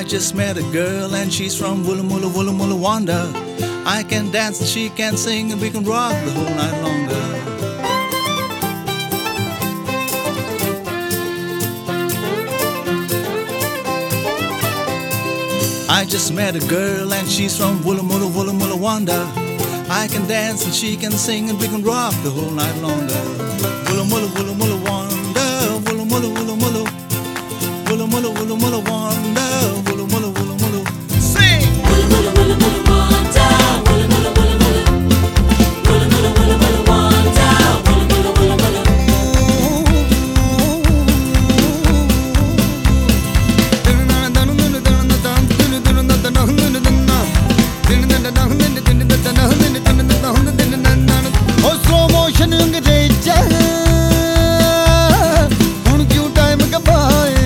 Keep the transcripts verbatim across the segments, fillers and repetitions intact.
just met a girl and she's from Woola Moola Woola Moola Wanda. I can dance and she can sing and we can rock the whole night longer. I just met a girl and she's from Woola Moola Woola Moola Wanda. I can dance and she can sing and we can rock the whole night longer. Woola Moola Woola Moola Wanda, Woola Moola Woola Moola, Woola Moola Woola Moola Wanda, Woola Moola Woola Moola. Sing! Woola Moola Woola Moola Wanda, Woola Moola Woola Moola, Woola Moola Woola Moola Wanda, Woola Moola Woola Moola. Oh slow motion अंग्रेजा हुण क्यों time गवाए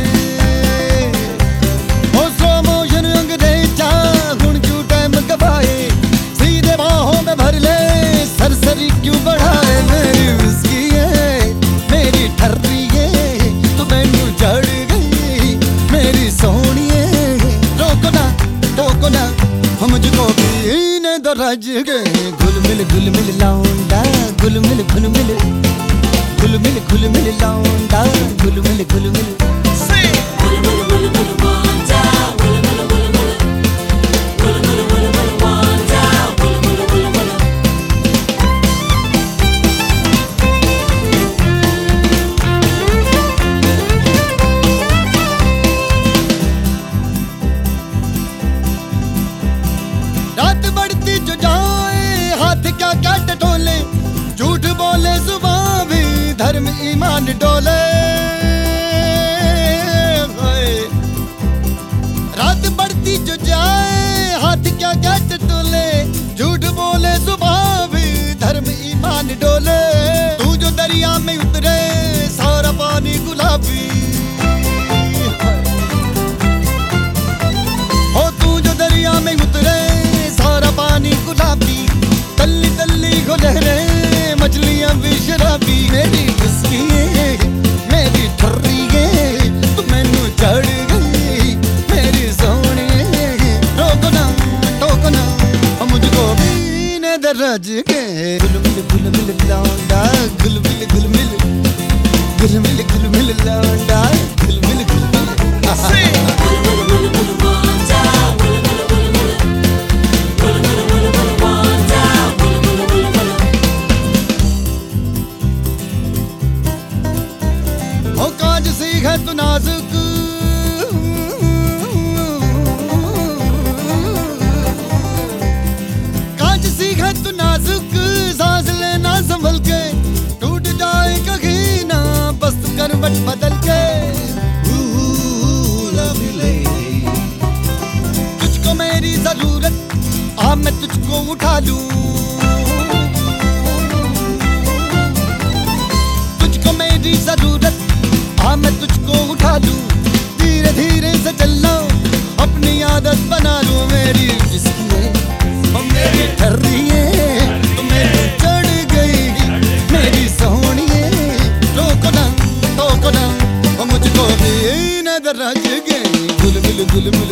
ओ slow motion अंग्रेजा हुण क्यों time गवाए सीधे बाहों में भर ले सरसरी क्यों बढ़ाए मेरी विस्की है मेरी ठर्री है तू मैनू जड़ गई मेरी सोहनी है रोको ना टोको ना हम मुझको पीने दो रज गए घुल मिल घुल मिल लौंडा घुल मिल घुल मिल घुल मिल घुल मिल लौंडा घुल मिल घुल मिल रात बढ़ती जो जाए हाथ क्या क्या टटोले झूठ बोले जुबान भी धर्म ईमान डोले रात बढ़ती जो जाए हाथ क्या क्या टटोले झूठ बोले जुबान भी धर्म ईमान डोले तू जो दरिया में उतरे सारा पानी गुलाबी हो तू जो दरिया में उतरे सारा पानी गुलाबी तल्ली तल्ली को लहरे मछलियां भी शराबी मेरी विस्की है मेरी ठर्री है तू मैनू चढ़ गई मेरी सोहनी है रोको ना टोको ना मुझको पीने दे रज के गुल मिल गुल मिल लौंडा गुल मिल गुल मिल गुल मिल गुल मिल लौंडा गुल मिल गुल मिल ओ काज सीख है तू नाजुक काज सीख है तू नाजुक सांस लेना संभल के टूट जाए कहीं ना बस करवट बदल के तुझको मेरी जरूरत आ मैं तुझको उठा लूं तुझको मेरी जरूरत हाँ मैं तुझको उठा लूं धीरे धीरे से चलना अपनी आदत बना लूं मेरी विस्की है और मेरी ठर्री है तू मेरे चढ़ गई मेरी सोहनी है रोको ना टोको ना और मुझको भी न दरज गई गुल मिल गुल मिल